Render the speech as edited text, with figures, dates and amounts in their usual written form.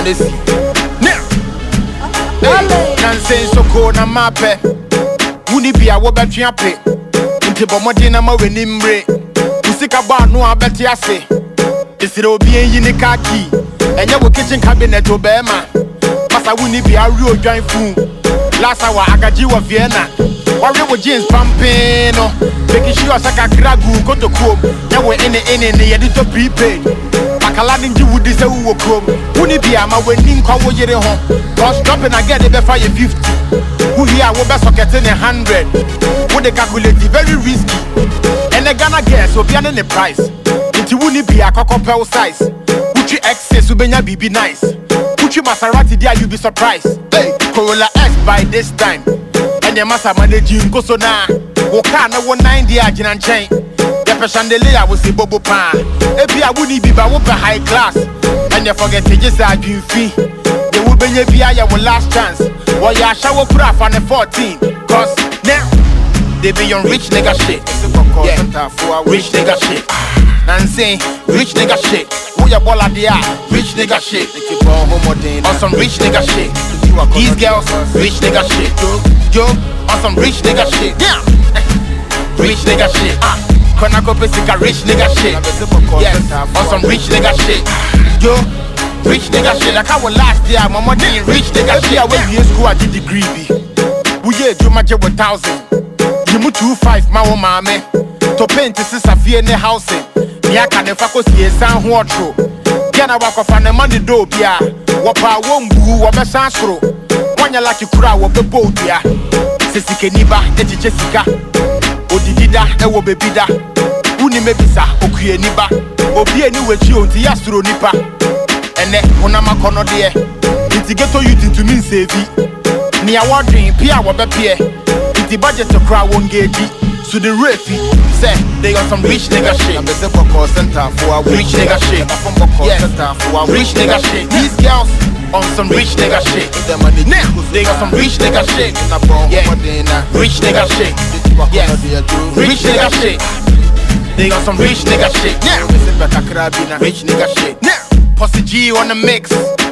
Messi. Now, Nansen so cold na mape. Wuni be a wobet yape. Into Bomodina ma wenimbre. Usika ba no abeti ase. Isiro obi enyi ne kaki. Enye wo kitchen cabinet obema. Masa wuni be a real joint fool. Last hour agaji wa Vienna. Worry with jeans pumping no. Making sure saka gragu go to come. Ya we any ye to prepaid. Makaladi nji wudi se wo kom. Wuni be ama wenin kwa wo yere ho. Cause dropping again they be fire 50. Who here wo be socket in 100. Wo they calculate very risky. And the Ghana guess will be an the price. Inti wuni be a cockapel size. Uchi excess ubenya be nice. Uchi Maserati there you be surprised. Hey, Corolla X by this time. And your massa managing go so na. Woka na 190 ajinan chain. The chandelier will say bobo pan. Ebi a wuni be ba wope high class. And you forget to just a dream fee. They will be your last chance. While you shower pra for the 14. Cause now they be on rich nigga shit. Yeah, rich nigga shit. Nancy, rich nigga shit. Who ya bola dia? Rich nigga shit. On some rich nigga shit. These girls, rich nigga shit. Yo, on some rich nigga shit. Yeah, rich nigga shit. Konako Pesika, rich nigga shit. Yes, on some rich nigga shit. Yo, rich nigga shit. Like I was last year, my money rich nigga shit. When we in school, I did degree. We yeah, do my job 1,000. You move 2-5, my own mama. To paint this is a fear in the housing. Niaka ne fako siye san huotro. Gena wako fane mandi do bia. Wapa wombu wabesan skro. Wanya laki kura wabebo bia. Sesike niba eti Jessica. Odidida ewo bebida. Uni mebisa okuye niba. Obie ni wechi onti yastro nipa. Ene unama kono die. Iti geto youth into min sevi. Ni awarding pia wabepie. Iti budget to cry won't geji. So the refi say they got some rich nigga shit. I'm the call center for a rich nigga shit. Yes, for a rich nigga shit. These girls on some rich nigga shit. Now they got some rich nigga shit. Yeah, rich nigga shit. Yes, rich nigga shit. They got some rich nigga shit. Now rich nigga shit. Now Posse G on the mix.